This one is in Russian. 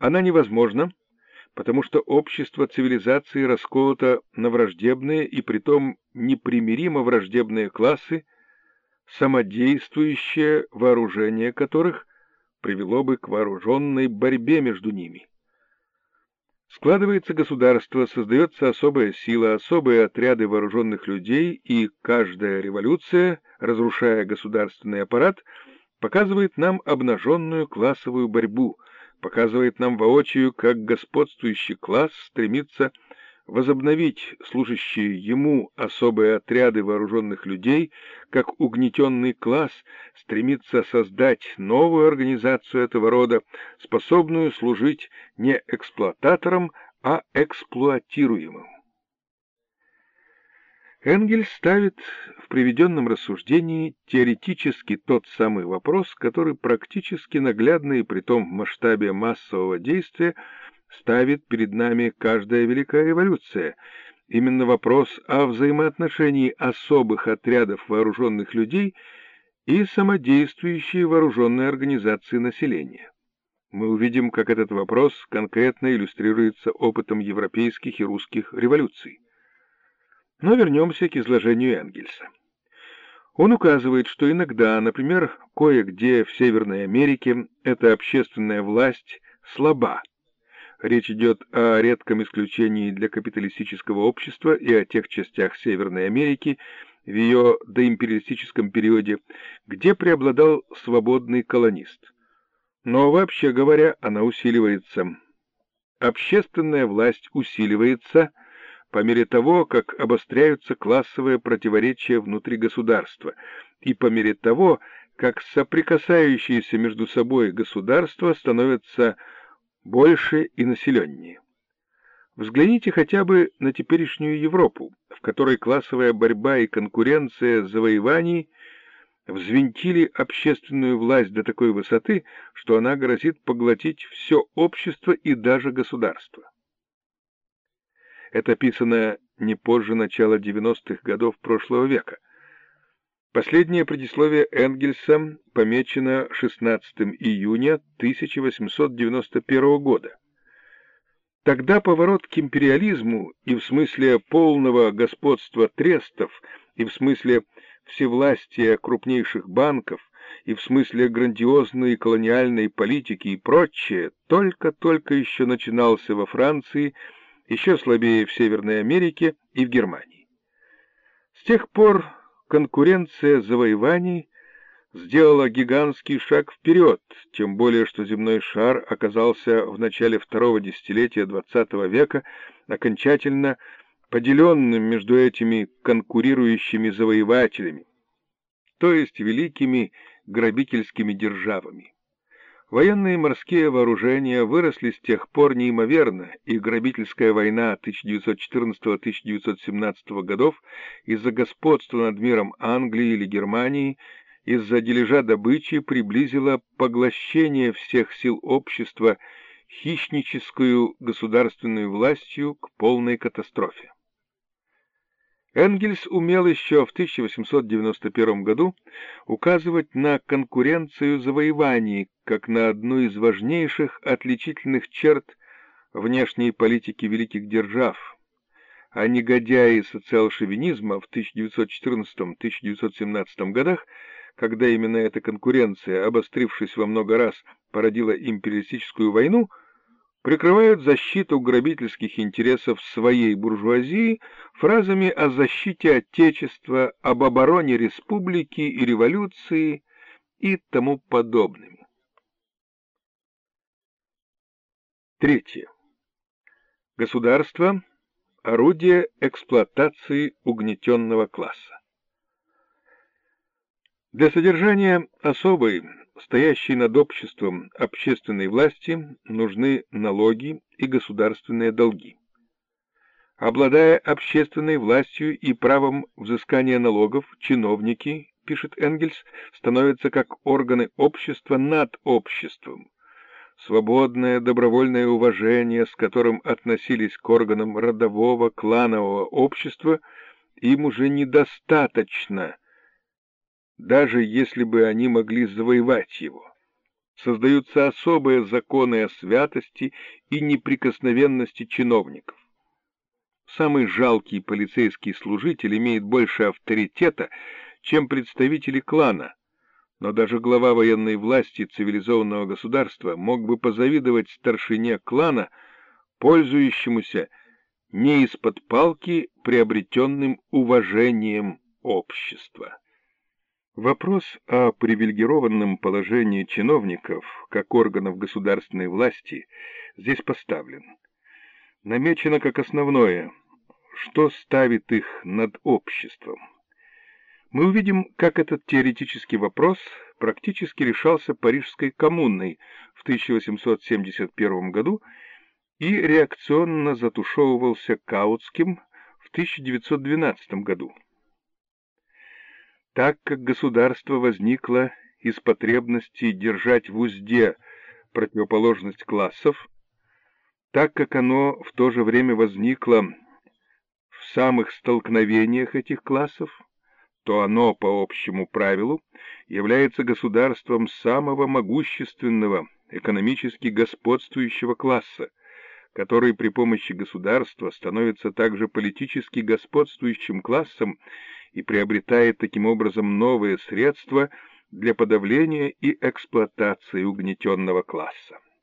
Она невозможна, потому что общество цивилизации расколото на враждебные и притом непримиримо враждебные классы, самодействующее вооружение которых привело бы к вооруженной борьбе между ними. Складывается государство, создается особая сила, особые отряды вооруженных людей, и каждая революция, разрушая государственный аппарат, показывает нам обнаженную классовую борьбу, показывает нам воочию, как господствующий класс стремится возобновить служащие ему особые отряды вооруженных людей, как угнетенный класс стремится создать новую организацию этого рода, способную служить не эксплуататорам, а эксплуатируемым. Энгельс ставит в приведенном рассуждении теоретически тот самый вопрос, который практически наглядно и притом в масштабе массового действия ставит перед нами каждая великая революция. Именно вопрос о взаимоотношении особых отрядов вооруженных людей и самодействующей вооруженной организации населения. Мы увидим, как этот вопрос конкретно иллюстрируется опытом европейских и русских революций. Но вернемся к изложению Энгельса. Он указывает, что иногда, например, кое-где в Северной Америке, эта общественная власть слаба. Речь идет о редком исключении для капиталистического общества и о тех частях Северной Америки в ее доимпериалистическом периоде, где преобладал свободный колонист. Но, вообще говоря, она усиливается. Общественная власть усиливается по мере того, как обостряются классовые противоречия внутри государства, и по мере того, как соприкасающиеся между собой государства становятся больше и населеннее. Взгляните хотя бы на теперешнюю Европу, в которой классовая борьба и конкуренция завоеваний взвинтили общественную власть до такой высоты, что она грозит поглотить все общество и даже государство. Это писано не позже начала 90-х годов прошлого века. Последнее предисловие Энгельса помечено 16 июня 1891 года. Тогда поворот к империализму и в смысле полного господства трестов, и в смысле всевластия крупнейших банков, и в смысле грандиозной колониальной политики и прочее, только-только еще начинался во Франции, еще слабее в Северной Америке и в Германии. С тех пор конкуренция завоеваний сделала гигантский шаг вперед, тем более что земной шар оказался в начале второго десятилетия XX века окончательно поделенным между этими конкурирующими завоевателями, то есть великими грабительскими державами. Военные и морские вооружения выросли с тех пор неимоверно, и грабительская война 1914-1917 годов из-за господства над миром Англии или Германии, из-за дележа добычи приблизила поглощение всех сил общества хищническую государственную властью к полной катастрофе. Энгельс умел еще в 1891 году указывать на конкуренцию завоеваний как на одну из важнейших отличительных черт внешней политики великих держав, а негодяи социал-шовинизма в 1914-1917 годах, когда именно эта конкуренция, обострившись во много раз, породила империалистическую войну, прикрывают защиту грабительских интересов своей буржуазии фразами о защите Отечества, об обороне республики и революции и тому подобными. Третье. Государство – орудие эксплуатации угнетенного класса. Для содержания особой, стоящей над обществом общественной власти, нужны налоги и государственные долги. Обладая общественной властью и правом взыскания налогов, чиновники, пишет Энгельс, становятся как органы общества над обществом. Свободное добровольное уважение, с которым относились к органам родового, кланового общества, им уже недостаточно, даже если бы они могли завоевать его. создаются особые законы о святости и неприкосновенности чиновников. Самый жалкий полицейский служитель имеет больше авторитета, чем представители клана, но даже глава военной власти цивилизованного государства мог бы позавидовать старшине клана, пользующемуся не из-под палки приобретенным уважением общества. Вопрос о привилегированном положении чиновников как органов государственной власти здесь поставлен. Намечено как основное, что ставит их над обществом. Мы увидим, как этот теоретический вопрос практически решался Парижской коммуной в 1871 году и реакционно затушевывался Каутским в 1912 году. Так как государство возникло из потребности держать в узде противоположность классов, так как оно в то же время возникло в самых столкновениях этих классов, то оно, по общему правилу, является государством самого могущественного, экономически господствующего класса, который при помощи государства становится также политически господствующим классом и приобретает таким образом новые средства для подавления и эксплуатации угнетенного класса.